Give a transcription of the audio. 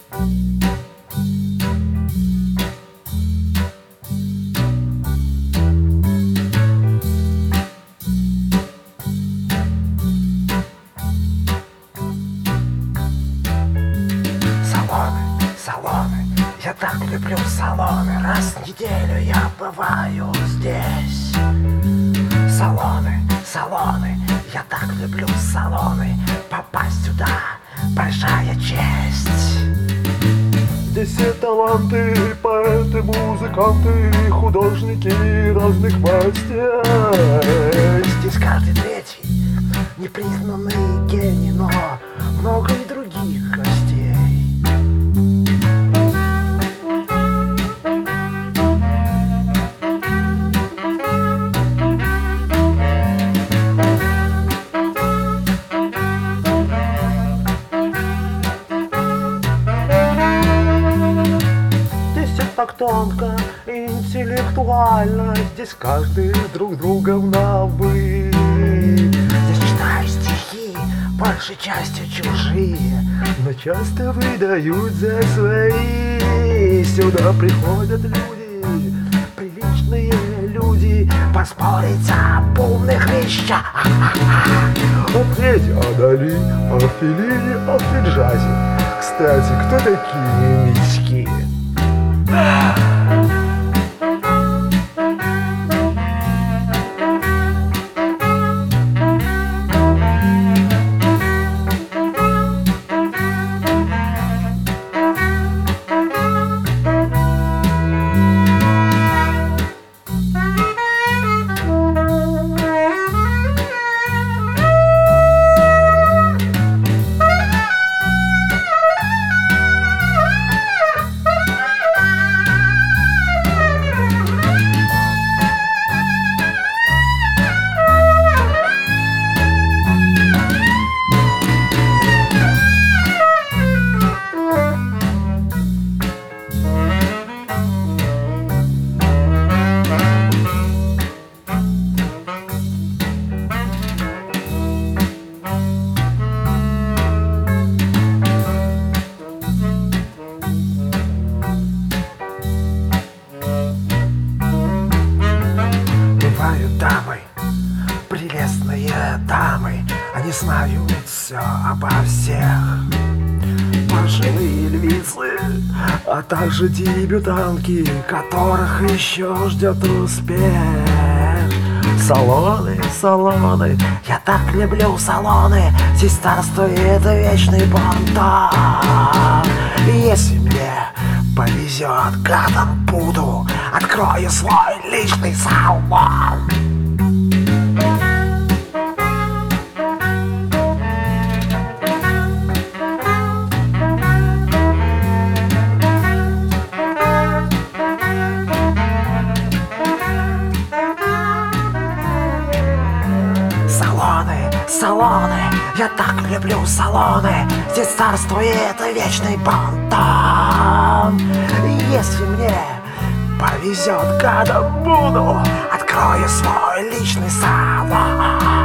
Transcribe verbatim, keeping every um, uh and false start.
Салоны, я так люблю салоны. Раз в неделю я бываю здесь. Салоны, салоны, я так люблю салоны. Попасть сюда большая честь. Здесь все таланты, поэты, музыканты, художники разных мастей. Здесь каждый третий непризнанный гений, но много и других гостей. Так тонко, интеллектуально, здесь каждый друг другом на «вы». Здесь читаю стихи, большей частью чужие, но часто выдают за свои. Сюда приходят люди, приличные люди, поспорить об умных вещах. О Фреде, о Дали, о Феллини, о фриджазе. Кстати, кто такие мечки? Дамы, прелестные дамы, они знают все обо всех. Пожилые львицы, а также дебютантки, которых еще ждет успех. Салоны, салоны, я так люблю салоны. Здесь царствует вечный бонтон. Если мне повезет, гадом буду, открою свой личный салон. Салоны, салоны, я так люблю салоны. Здесь царствует вечный бонтон. Если мне повезет, гадом буду, открою свой личный салон.